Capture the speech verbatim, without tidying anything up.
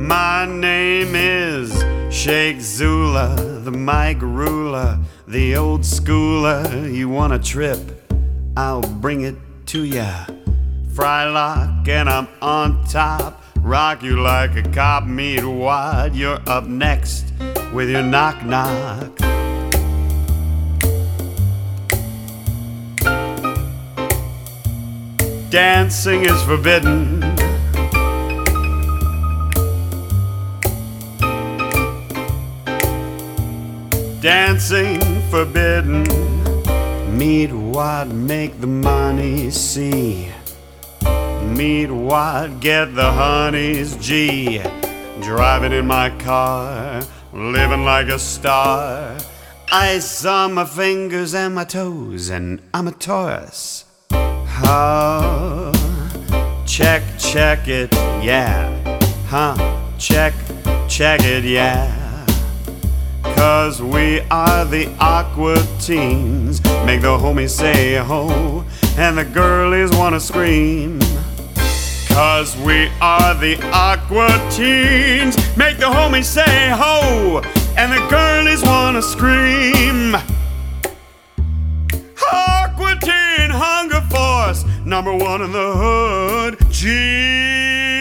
My name is Sheikh Zula, the mic ruler, the old schooler. You want a trip? I'll bring it to ya. Frylock and I'm on top. Rock you like a cop meat wad. You're up next with your knock knock. Dancing is forbidden. Dancing forbidden. Meat wad, make the money see. Meat wad, get the honey's G. Driving in my car, living like a star. Ice on my fingers and my toes, and I'm a Taurus. Oh, check, check it, yeah. Huh, check, check it, yeah. 'Cause we are the awkward teens. Make the homies say ho, and the girlies wanna scream. 'Cause we are the awkward teens. Make the homies say ho, and the girlies wanna scream. Awkward teen, hunger force, number one in the hood. Gee.